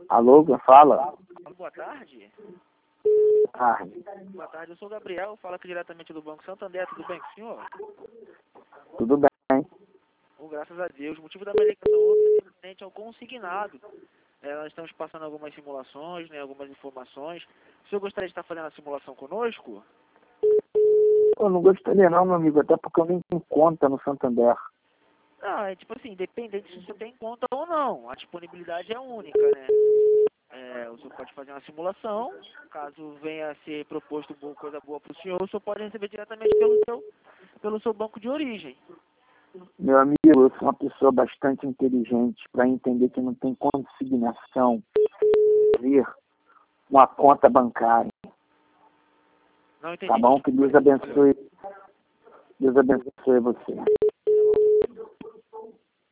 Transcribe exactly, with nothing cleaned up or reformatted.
Alô, quem fala? Boa tarde. Tarde. Boa tarde, eu sou o Gabriel, falo aqui diretamente do Banco Santander, tudo bem com o senhor? Tudo bem? Oh, graças a Deus. O motivo da minha ligação hoje é referente ao consignado. É, nós estamos passando algumas simulações, né, algumas informações. O senhor gostaria de estar fazendo a simulação conosco? Eu não gostaria não, meu amigo, até porque eu nem tenho conta no Santander. Não, é tipo assim, independente se você tem conta ou não, a disponibilidade é única, né? É, o senhor pode fazer uma simulação, caso venha a ser proposto boa, coisa boa para o senhor, o senhor pode receber diretamente pelo seu, pelo seu banco de origem. Meu amigo, eu sou uma pessoa bastante inteligente para entender que não tem consignação vir uma conta bancária. Não entendi. Tá bom? Que Deus abençoe. Deus abençoe você.